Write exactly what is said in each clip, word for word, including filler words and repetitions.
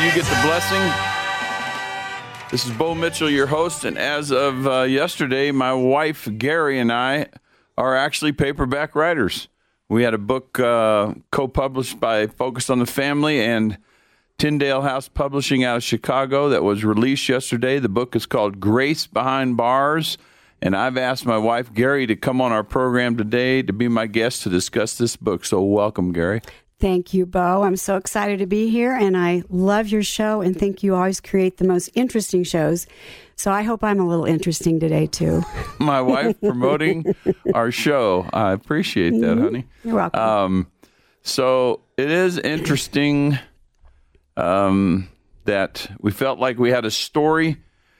you get the blessing. This is Bo Mitchell, your host, and as of uh, yesterday, my wife, Gary, and I are actually paperback writers. We had a book uh, co-published by Focus on the Family and Tyndale House Publishing out of Chicago that was released yesterday. The book is called Grace Behind Bars, and I've asked my wife, Gary, to come on our program today to be my guest to discuss this book. So welcome, Gary. Thank you, Bo. I'm so excited to be here, and I love your show and think you always create the most interesting shows. So I hope I'm a little interesting today, too. My wife promoting our show. I appreciate that, mm-hmm. honey. You're welcome. Um, so it is interesting um, that we felt like we had a story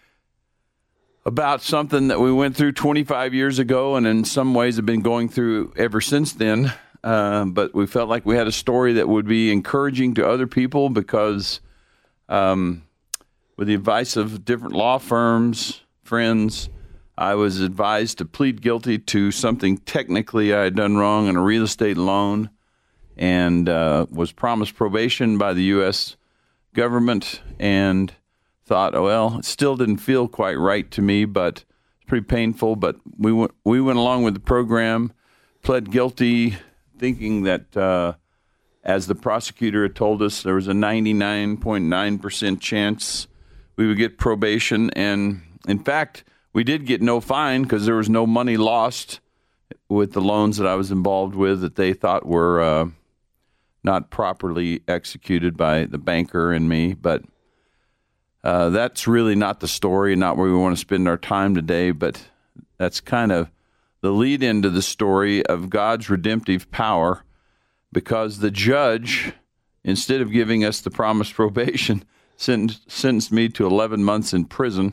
about something that we went through twenty-five years ago and in some ways have been going through ever since then. Uh, but we felt like we had a story that would be encouraging to other people because um, with the advice of different law firms, friends, I was advised to plead guilty to something technically I had done wrong on a real estate loan and uh, was promised probation by the U S government and thought, oh, well, it still didn't feel quite right to me, but it's pretty painful. But we went, we went along with the program, pled guilty, thinking that, uh, as the prosecutor had told us, there was a ninety-nine point nine percent chance we would get probation. And, in fact, we did get no fine because there was no money lost with the loans that I was involved with that they thought were uh, not properly executed by the banker and me. But uh, that's really not the story and not where we want to spend our time today, but that's kind of the lead into the story of God's redemptive power, because the judge, instead of giving us the promised probation, sentenced, sentenced me to eleven months in prison.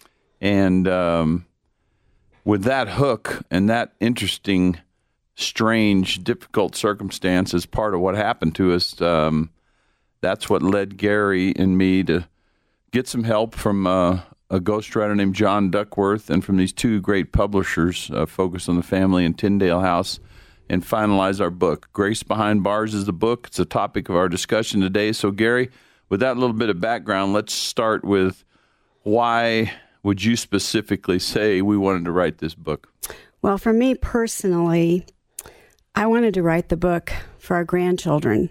And um, with that hook and that interesting, strange, difficult circumstance as part of what happened to us, um, that's what led Gary and me to get some help from uh, a ghostwriter named John Duckworth, and from these two great publishers, uh, Focus on the Family and Tyndale House, and finalize our book. Grace Behind Bars is the book. It's the topic of our discussion today. So, Gary, with that little bit of background, let's start with why would you specifically say we wanted to write this book? Well, for me personally, I wanted to write the book for our grandchildren.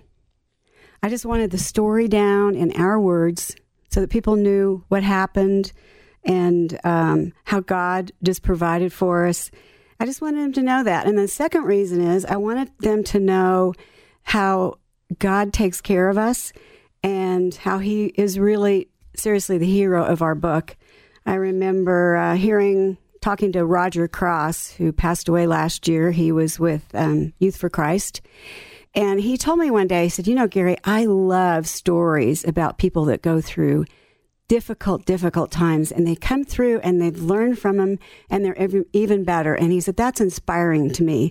I just wanted the story down in our words so that people knew what happened and um, how God just provided for us. I just wanted them to know that. And the second reason is I wanted them to know how God takes care of us and how he is really, seriously, the hero of our book. I remember uh, hearing, talking to Roger Cross, who passed away last year. He was with um, Youth for Christ. And he told me one day, he said, you know, Gary, I love stories about people that go through difficult, difficult times, and they come through and they've learned from them and they're even better. And he said, that's inspiring to me.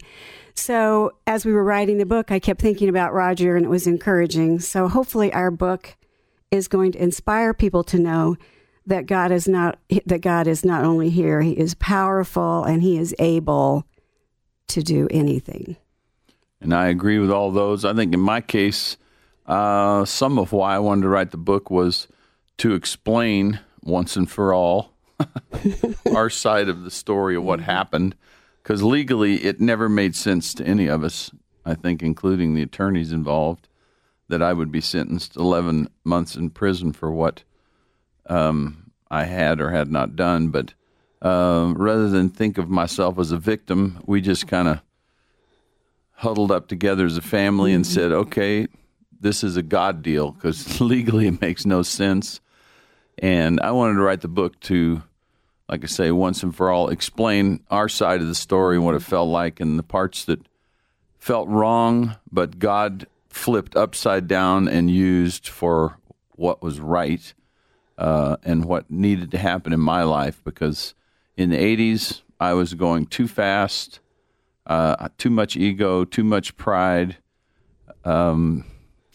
So as we were writing the book, I kept thinking about Roger, and it was encouraging. So hopefully our book is going to inspire people to know that God is not, that God is not only here, he is powerful and he is able to do anything. And I agree with all those. I think in my case, uh, some of why I wanted to write the book was to explain once and for all our side of the story of what happened, because legally it never made sense to any of us, I think, including the attorneys involved, that I would be sentenced eleven months in prison for what um, I had or had not done. But uh, rather than think of myself as a victim, we just kind of huddled up together as a family and said, okay, this is a God deal, because legally it makes no sense. And I wanted to write the book to, like I say, once and for all, explain our side of the story and what it felt like, and the parts that felt wrong, but God flipped upside down and used for what was right uh, and what needed to happen in my life. Because in the eighties, I was going too fast, uh, too much ego, too much pride, um,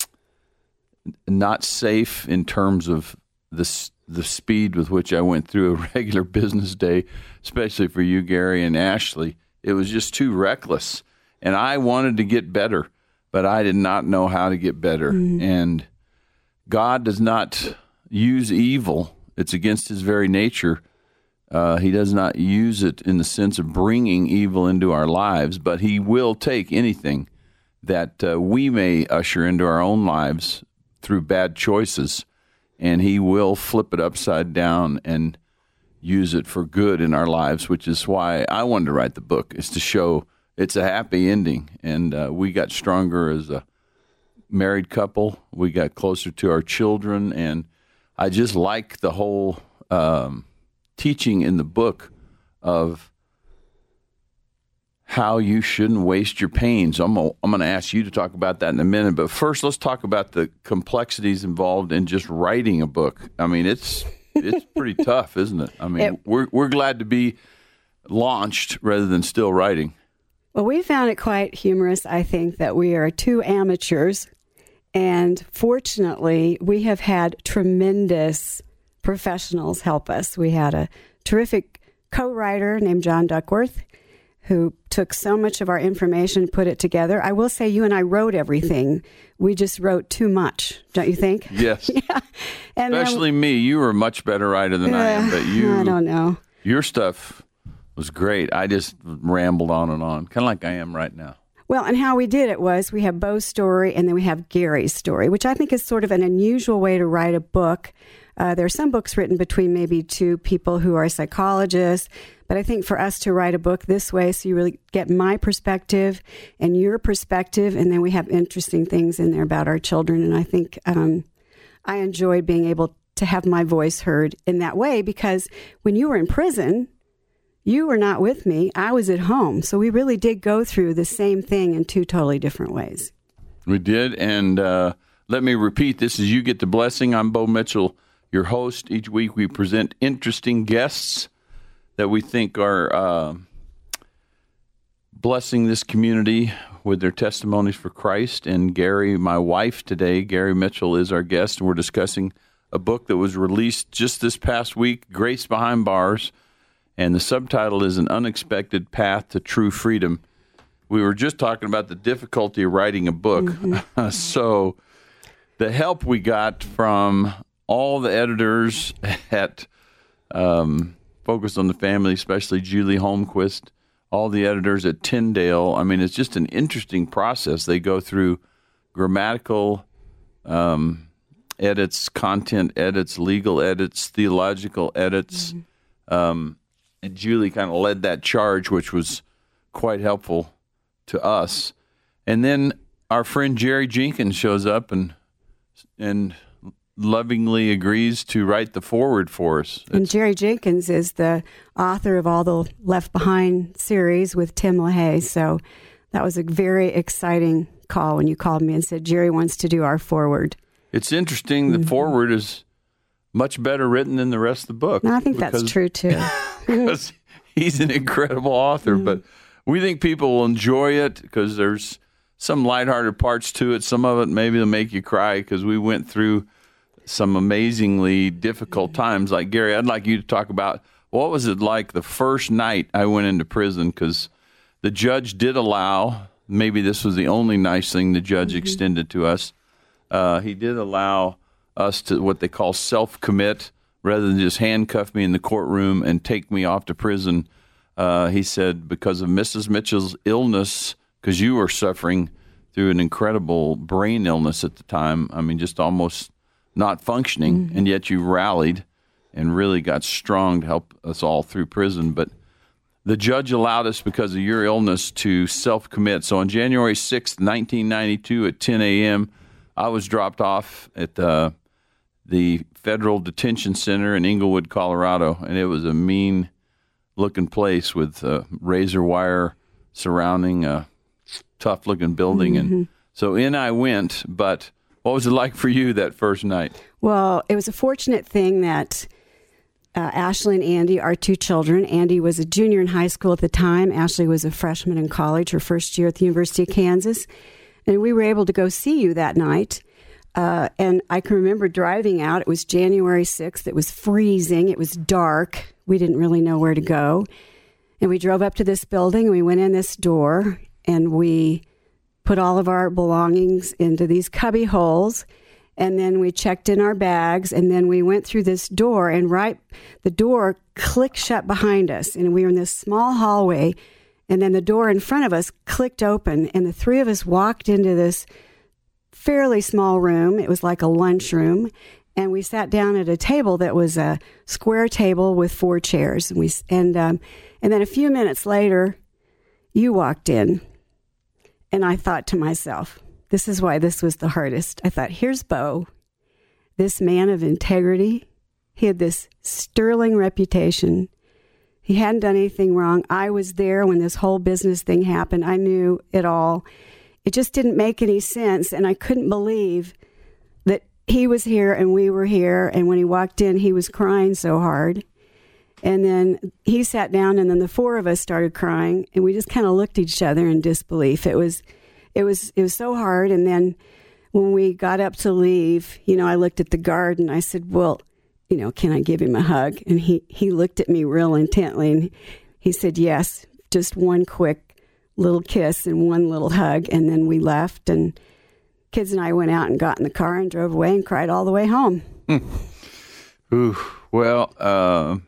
not safe in terms of the the speed with which I went through a regular business day, especially for you, Gary, and Ashley. It was just too reckless. And I wanted to get better, but I did not know how to get better. Mm. And God does not use evil. It's against his very nature. Uh, he does not use it in the sense of bringing evil into our lives, but he will take anything that uh, we may usher into our own lives through bad choices, and he will flip it upside down and use it for good in our lives, which is why I wanted to write the book, is to show it's a happy ending. And uh, we got stronger as a married couple. We got closer to our children, and I just like the whole um, teaching in the book of how you shouldn't waste your pain. So I'm gonna, I'm going to ask you to talk about that in a minute. But first, let's talk about the complexities involved in just writing a book. I mean, it's it's pretty tough, isn't it? I mean, it, we're we're glad to be launched rather than still writing. Well, we found it quite humorous, I think, that we are two amateurs. And fortunately, we have had tremendous professionals help us. We had a terrific co-writer named John Duckworth, who took so much of our information, put it together. I will say you and I wrote everything. We just wrote too much, don't you think? Yes. Yeah. And especially then, me. You were a much better writer than uh, I am, but you... I don't know. Your stuff was great. I just rambled on and on, kind of like I am right now. Well, and how we did it was we have Bo's story and then we have Gary's story, which I think is sort of an unusual way to write a book. Uh, there are some books written between maybe two people who are psychologists, but I think for us to write a book this way, so you really get my perspective and your perspective, and then we have interesting things in there about our children. And I think um, I enjoyed being able to have my voice heard in that way, because when you were in prison, you were not with me. I was at home. So we really did go through the same thing in two totally different ways. We did. And uh, let me repeat, this is You Get the Blessing. I'm Bo Mitchell, your host. Each week we present interesting guests that we think are uh, blessing this community with their testimonies for Christ. And Gary, my wife today, Gary Mitchell, is our guest. And we're discussing a book that was released just this past week, Grace Behind Bars. And the subtitle is An Unexpected Path to True Freedom. We were just talking about the difficulty of writing a book. Mm-hmm. So the help we got from all the editors at um, Focus on the Family, especially Julie Holmquist, all the editors at Tyndale. I mean, it's just an interesting process. They go through grammatical um, edits, content edits, legal edits, theological edits. Mm-hmm. Um And Julie kind of led that charge, which was quite helpful to us. And then our friend Jerry Jenkins shows up and and lovingly agrees to write the foreword for us. It's, and Jerry Jenkins is the author of all the Left Behind series with Tim LaHaye. So that was a very exciting call when you called me and said, Jerry wants to do our foreword. It's interesting. The mm-hmm. foreword is much better written than the rest of the book. No, I think because, that's true, too. Because he's an incredible author. Mm-hmm. But we think people will enjoy it because there's some lighthearted parts to it. Some of it maybe will make you cry because we went through some amazingly difficult times. Like, Gary, I'd like you to talk about what was it like the first night I went into prison, because the judge did allow, maybe this was the only nice thing the judge mm-hmm. extended to us, uh, he did allow us to what they call self-commit, rather than just handcuff me in the courtroom and take me off to prison. Uh, he said, because of Missus Mitchell's illness, because you were suffering through an incredible brain illness at the time, I mean, just almost not functioning, mm-hmm. and yet you rallied and really got strong to help us all through prison. But the judge allowed us, because of your illness, to self-commit. So on January sixth, nineteen ninety-two at ten a.m., I was dropped off at the the Federal Detention Center in Englewood, Colorado, and it was a mean-looking place with uh, razor wire surrounding a tough-looking building. Mm-hmm. And so in I went, but what was it like for you that first night? Well, it was a fortunate thing that uh, Ashley and Andy, our two children, Andy was a junior in high school at the time. Ashley was a freshman in college, her first year at the University of Kansas. And we were able to go see you that night. Uh, and I can remember driving out. It was January sixth. It was freezing. It was dark. We didn't really know where to go. And we drove up to this building, and we went in this door, and we put all of our belongings into these cubby holes. And then we checked in our bags, and then we went through this door, and right, the door clicked shut behind us, and we were in this small hallway, and then the door in front of us clicked open, and the three of us walked into this fairly small room. It was like a lunchroom, and we sat down at a table that was a square table with four chairs, and we and um, and then a few minutes later, you walked in, and I thought to myself, this is why this was the hardest. I thought, here's Bo, this man of integrity. He had this sterling reputation. He hadn't done anything wrong. I was there when this whole business thing happened. I knew it all. It just didn't make any sense, and I couldn't believe that he was here and we were here, and when he walked in, he was crying so hard. And then he sat down, and then the four of us started crying, and we just kind of looked at each other in disbelief. It was It was it was so hard. And then when we got up to leave, you know, I looked at the guard and I said, well, you know, can I give him a hug? And he, he looked at me real intently and he said, yes, just one quick little kiss and one little hug. And then we left, and kids and I went out and got in the car and drove away and cried all the way home. Hmm. Ooh, well, uh,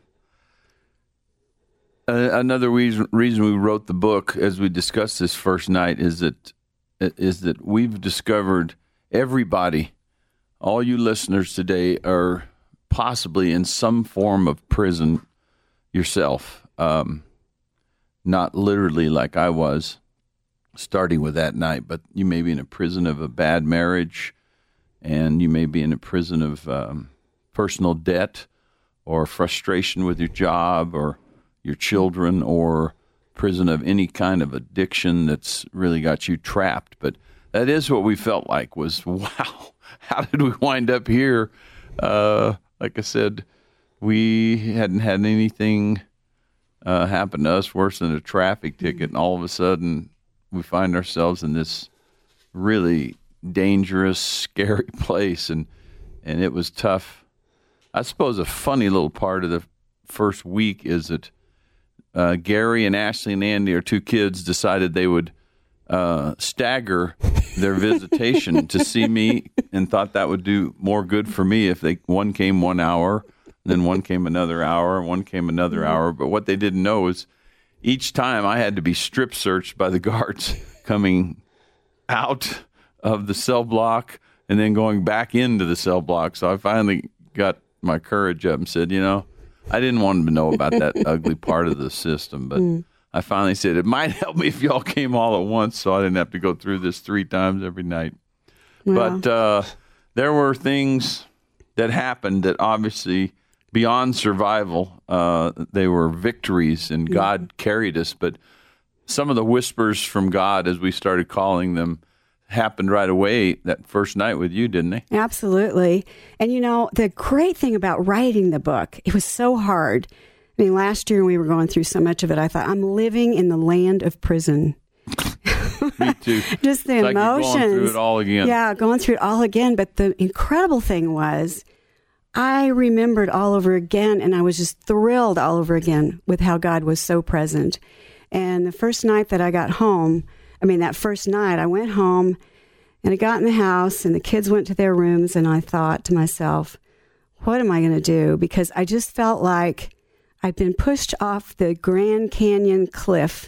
another reason, reason we wrote the book, as we discussed this first night, is that is that we've discovered everybody, all you listeners today, are possibly in some form of prison yourself. Um, not literally like I was, starting with that night, but you may be in a prison of a bad marriage, and you may be in a prison of um, personal debt or frustration with your job or your children, or prison of any kind of addiction that's really got you trapped. But that is what we felt like was, wow, how did we wind up here? Uh, like I said, we hadn't had anything uh, happen to us worse than a traffic ticket, and all of a sudden we find ourselves in this really dangerous, scary place, and and it was tough. I suppose a funny little part of the first week is that Uh, Gary and Ashley and Andy, our two kids, decided they would uh, stagger their visitation to see me, and thought that would do more good for me if they one came one hour, then one came another hour, one came another hour. But what they didn't know is each time I had to be strip searched by the guards coming out of the cell block and then going back into the cell block. So I finally got my courage up and said, you know, I didn't want them to know about that ugly part of the system, but mm. I finally said it might help me if y'all came all at once, so I didn't have to go through this three times every night. Wow. But uh, there were things that happened that obviously, beyond survival, uh, they were victories, and God mm. carried us. But some of the whispers from God, as we started calling them, happened right away that first night with you, didn't they? Absolutely. And, you know, the great thing about writing the book, it was so hard. I mean, last year when we were going through so much of it, I thought, I'm living in the land of prison. Me too. Just the it's emotions. Like you're going through it all again. Yeah, going through it all again. But the incredible thing was, I remembered all over again, and I was just thrilled all over again with how God was so present. And the first night that I got home, I mean, that first night I went home and I got in the house and the kids went to their rooms, and I thought to myself, what am I going to do? Because I just felt like I'd been pushed off the Grand Canyon cliff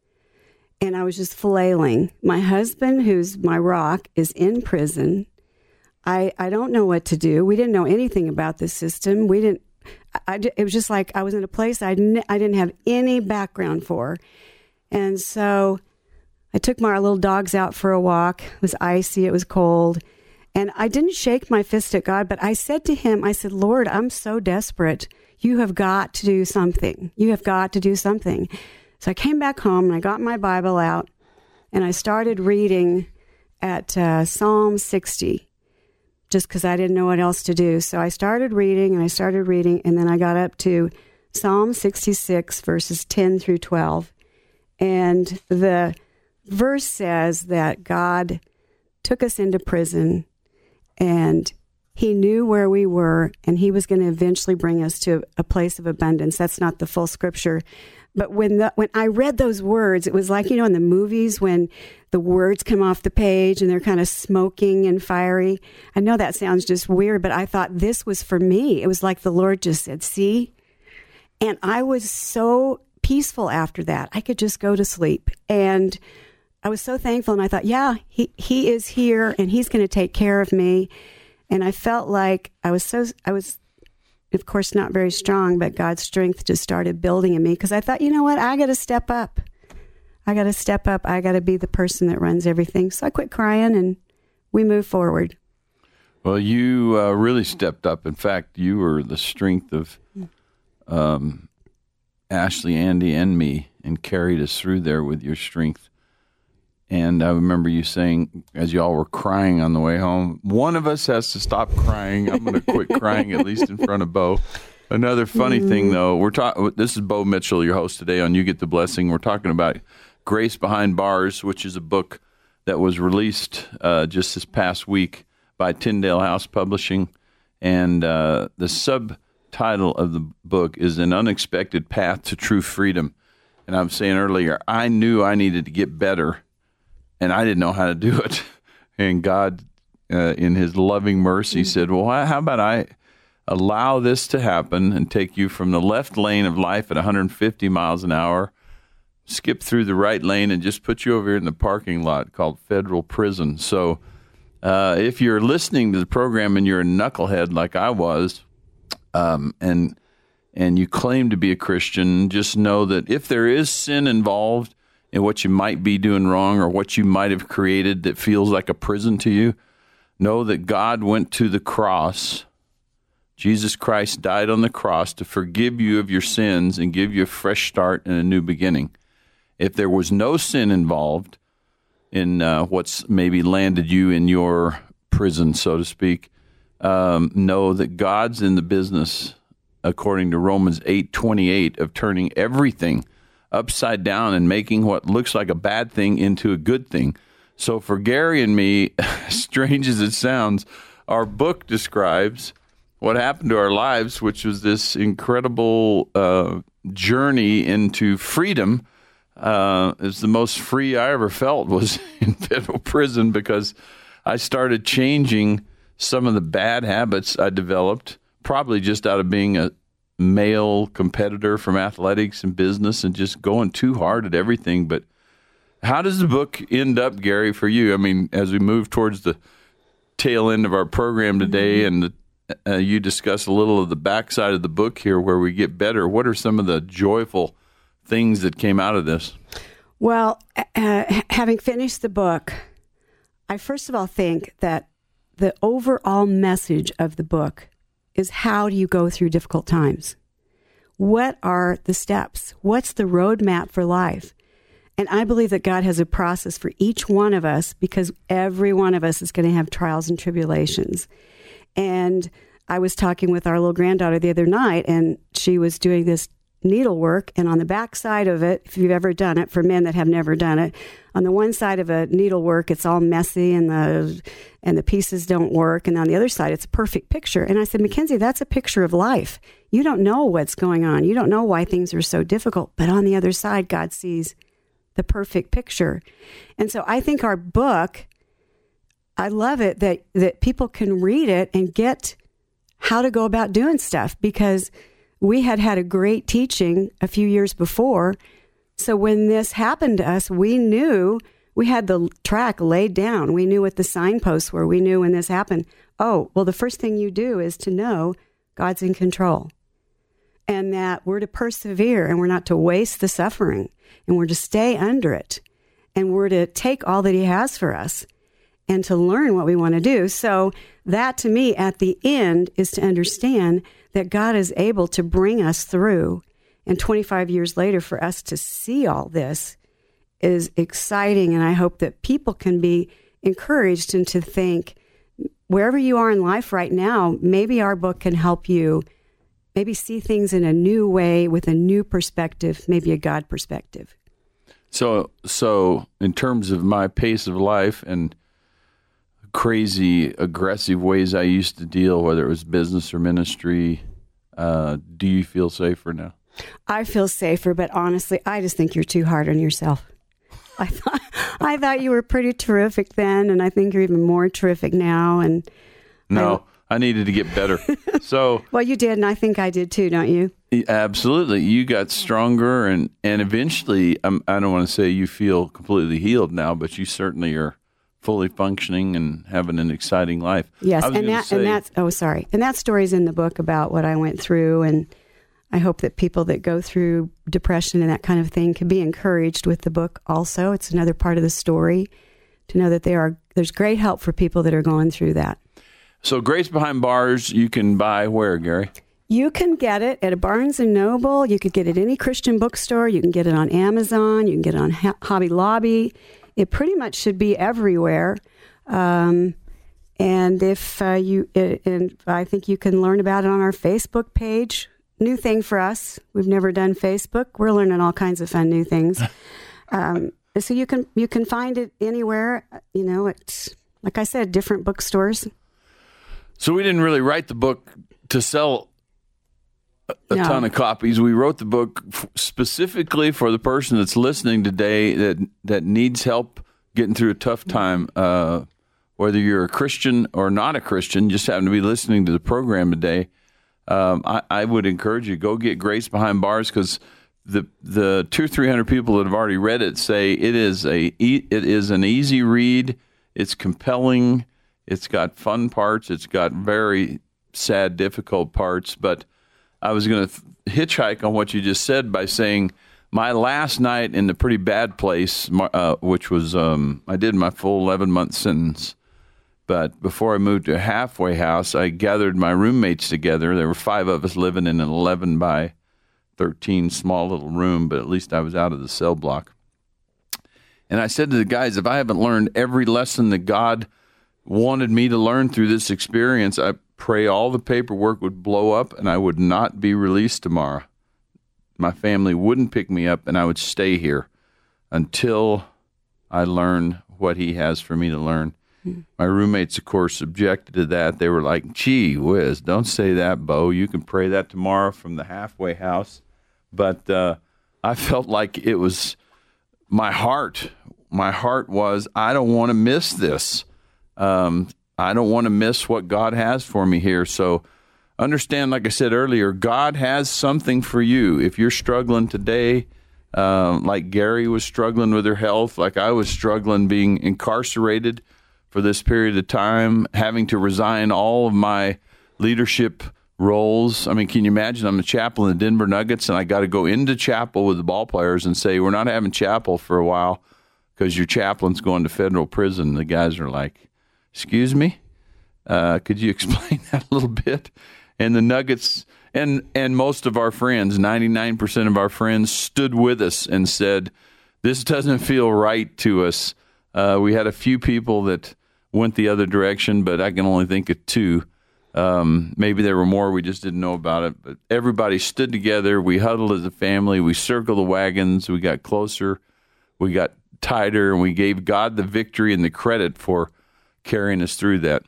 and I was just flailing. My husband, who's my rock, is in prison. I, I don't know what to do. We didn't know anything about this system. We didn't, I, it was just like I was in a place I didn't, I didn't have any background for. And so I took my little dogs out for a walk. It was icy. It was cold. And I didn't shake my fist at God, but I said to him, I said, Lord, I'm so desperate. You have got to do something. You have got to do something. So I came back home and I got my Bible out and I started reading at uh, Psalm sixty, just because I didn't know what else to do. So I started reading and I started reading, and then I got up to Psalm sixty-six, verses ten through twelve. And the verse says that God took us into prison and He knew where we were, and he was going to eventually bring us to a place of abundance. That's not the full scripture. But when the, when I read those words, it was like, you know, in the movies when the words come off the page and they're kind of smoking and fiery. I know that sounds just weird, but I thought this was for me. It was like the Lord just said, see? And I was so peaceful after that. I could just go to sleep. And I was so thankful. And I thought, yeah, he, he is here and he's going to take care of me. And I felt like I was so, I was, of course, not very strong, but God's strength just started building in me because I thought, you know what? I got to step up. I got to step up. I got to be the person that runs everything. So I quit crying and we moved forward. Well, you uh, really stepped up. In fact, you were the strength of um, Ashley, Andy, and me and carried us through there with your strength. And I remember you saying, as y'all were crying on the way home, one of us has to stop crying. I'm going to quit crying, at least in front of Bo. Another funny mm. thing, though, we're talking. This is Bo Mitchell, your host today on You Get the Blessing. We're talking about Grace Behind Bars, which is a book that was released uh, just this past week by Tyndale House Publishing. And uh, the subtitle of the book is An Unexpected Path to True Freedom. And I was saying earlier, I knew I needed to get better. And I didn't know how to do it. And God, uh, in his loving mercy, mm-hmm. said, well, how about I allow this to happen and take you from the left lane of life at one hundred fifty miles an hour, skip through the right lane, and just put you over here in the parking lot called Federal Prison. So uh, if you're listening to the program and you're a knucklehead like I was, um, and and you claim to be a Christian, just know that if there is sin involved, and what you might be doing wrong or what you might have created that feels like a prison to you, know that God went to the cross. Jesus Christ died on the cross to forgive you of your sins and give you a fresh start and a new beginning. If there was no sin involved in uh, what's maybe landed you in your prison, so to speak, um, know that God's in the business, according to Romans eight twenty-eight, of turning everything upside down and making what looks like a bad thing into a good thing. So for Gary and me, strange as it sounds, our book describes what happened to our lives, which was this incredible uh, journey into freedom. Uh, it's the most free I ever felt was in federal prison because I started changing some of the bad habits I developed, probably just out of being a male competitor from athletics and business and just going too hard at everything. But how does the book end up, Gary, for you? I mean, as we move towards the tail end of our program today and the, uh, you discuss a little of the backside of the book here where we get better, what are some of the joyful things that came out of this? Well, uh, having finished the book, I first of all think that the overall message of the book is how do you go through difficult times? What are the steps? What's the roadmap for life? And I believe that God has a process for each one of us because every one of us is going to have trials and tribulations. And I was talking with our little granddaughter the other night, and she was doing this needlework, and on the back side of it, if you've ever done it, for men that have never done it, on the one side of a needlework, it's all messy and the and the pieces don't work, and on the other side, it's a perfect picture. And I said, Mackenzie, that's a picture of life. You don't know what's going on. You don't know why things are so difficult, but on the other side, God sees the perfect picture. And so I think our book, I love it that that people can read it and get how to go about doing stuff, because we had had a great teaching a few years before. So when this happened to us, we knew we had the track laid down. We knew what the signposts were. We knew when this happened. Oh, well, the first thing you do is to know God's in control and that we're to persevere and we're not to waste the suffering and we're to stay under it and we're to take all that he has for us and to learn what we want to do. So that, to me, at the end, is to understand that God is able to bring us through. And twenty-five years later, for us to see all this is exciting. And I hope that people can be encouraged and to think, wherever you are in life right now, maybe our book can help you maybe see things in a new way with a new perspective, maybe a God perspective. So, so in terms of my pace of life and crazy, aggressive ways I used to deal, whether it was business or ministry. Uh, do you feel safer now? I feel safer, but honestly, I just think you're too hard on yourself. I thought I thought you were pretty terrific then, and I think you're even more terrific now. And no, I, I needed to get better. So well, you did, and I think I did too, don't you? Absolutely, you got stronger, and and eventually, um, I don't want to say you feel completely healed now, but you certainly are fully functioning and having an exciting life. Yes, and that say, and that's oh sorry, and that story's in the book about what I went through, and I hope that people that go through depression and that kind of thing can be encouraged with the book also. It's another part of the story to know that there are there's great help for people that are going through that. So Grace Behind Bars, you can buy where, Gary? You can get it at a Barnes and Noble. You could get it at any Christian bookstore. You can get it on Amazon. You can get it on Hobby Lobby. It pretty much should be everywhere. Um, and if uh, you, it, and I think you can learn about it on our Facebook page. New thing for us. We've never done Facebook. We're learning all kinds of fun new things. Um, so you can you can find it anywhere. You know, it's like I said, different bookstores. So we didn't really write the book to sell a, a no. ton of copies. We wrote the book f- specifically for the person that's listening today that that needs help getting through a tough time. Uh, whether you're a Christian or not a Christian, just happen to be listening to the program today. Um, I, I would encourage you, go get Grace Behind Bars, because the the two three hundred people that have already read it say it is a it is an easy read. It's compelling. It's got fun parts. It's got very sad, difficult parts. But I was going to hitchhike on what you just said by saying my last night in the pretty bad place, uh, which was um, I did my full eleven month sentence. But before I moved to a halfway house, I gathered my roommates together. There were five of us living in an eleven by thirteen small little room, but at least I was out of the cell block. And I said to the guys, if I haven't learned every lesson that God wanted me to learn through this experience, I pray all the paperwork would blow up and I would not be released tomorrow. My family wouldn't pick me up and I would stay here until I learn what he has for me to learn. My roommates, of course, objected to that. They were like, gee whiz, don't say that, Bo. You can pray that tomorrow from the halfway house. But uh, I felt like it was my heart. My heart was, I don't want to miss this. Um, I don't want to miss what God has for me here. So understand, like I said earlier, God has something for you. If you're struggling today, uh, like Gary was struggling with her health, like I was struggling being incarcerated for this period of time, having to resign all of my leadership roles. I mean, can you imagine? I'm the chaplain of the Denver Nuggets, and I got to go into chapel with the ball players and say, we're not having chapel for a while because your chaplain's going to federal prison. The guys are like, excuse me? Uh, could you explain that a little bit? And the Nuggets and, and most of our friends, ninety-nine percent of our friends, stood with us and said, this doesn't feel right to us. Uh, we had a few people that went the other direction, but I can only think of two. Um, maybe there were more. We just didn't know about it. But everybody stood together. We huddled as a family. We circled the wagons. We got closer. We got tighter, and we gave God the victory and the credit for carrying us through that.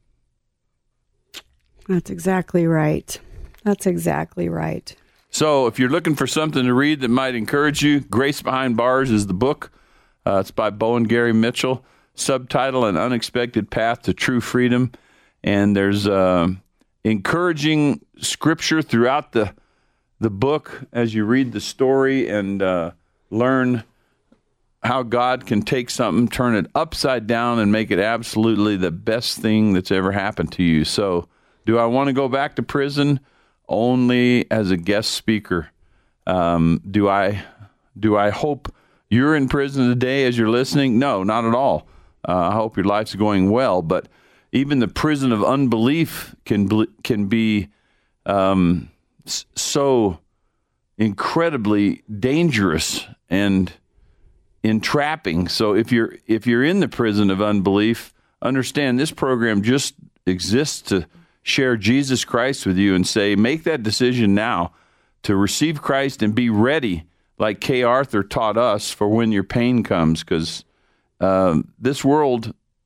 That's exactly right. That's exactly right. So if you're looking for something to read that might encourage you, Grace Behind Bars is the book. Uh, it's by Bo and Gary Mitchell. Subtitle, An Unexpected Path to True Freedom. And there's uh, encouraging scripture throughout the the book as you read the story and uh, learn how God can take something, turn it upside down, and make it absolutely the best thing that's ever happened to you. So do I want to go back to prison? Only as a guest speaker. Um, do I do I hope you're in prison today as you're listening? No, not at all. Uh, I hope your life's going well, but even the prison of unbelief can can be um, so incredibly dangerous and entrapping. So if you're if you're in the prison of unbelief, understand this program just exists to share Jesus Christ with you and say, make that decision now to receive Christ and be ready, like Kay Arthur taught us, for when your pain comes, because um, this world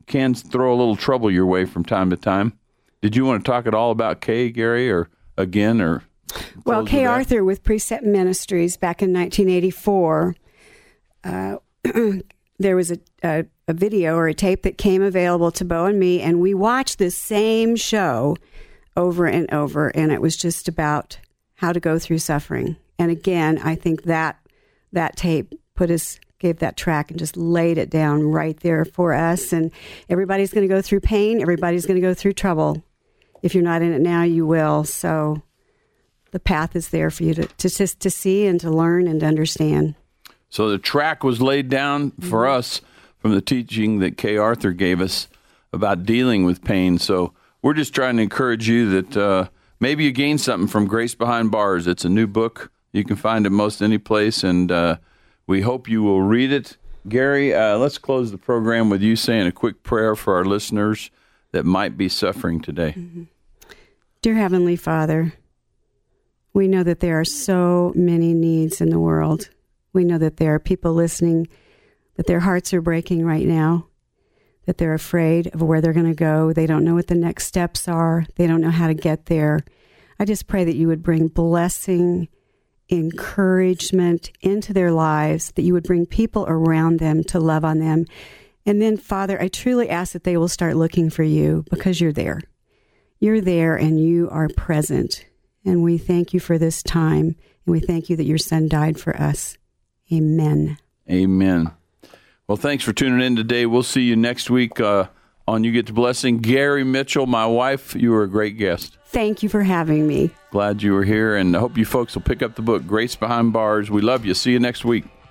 can throw a little trouble your way from time to time. Did you want to talk at all about Kay, Gary, or again, or? Well, Kay Arthur with Precept Ministries back in nineteen eighty-four, uh, there was a, a, a video or a tape that came available to Bo and me, and we watched this same show over and over, and it was just about how to go through suffering. And again, I think that that tape put us, gave that track and just laid it down right there for us. And everybody's going to go through pain. Everybody's going to go through trouble. If you're not in it now, you will. So the path is there for you to, to, to, to see and to learn and to understand. So the track was laid down for mm-hmm. us from the teaching that Kay Arthur gave us about dealing with pain. So we're just trying to encourage you that uh, maybe you gain something from Grace Behind Bars. It's a new book. You can find it most any place, and uh, we hope you will read it. Gary, uh, let's close the program with you saying a quick prayer for our listeners that might be suffering today. Mm-hmm. Dear Heavenly Father, we know that there are so many needs in the world. We know that there are people listening, that their hearts are breaking right now, that they're afraid of where they're going to go. They don't know what the next steps are. They don't know how to get there. I just pray that you would bring blessing, encouragement into their lives, that you would bring people around them to love on them. And then, Father, I truly ask that they will start looking for you because you're there. You're there and you are present. And we thank you for this time. And we thank you that your son died for us. Amen. Amen. Well, thanks for tuning in today. We'll see you next week uh, on You Get the Blessing. Gary Mitchell, my wife, you were a great guest. Thank you for having me. Glad you were here, and I hope you folks will pick up the book, Grace Behind Bars. We love you. See you next week.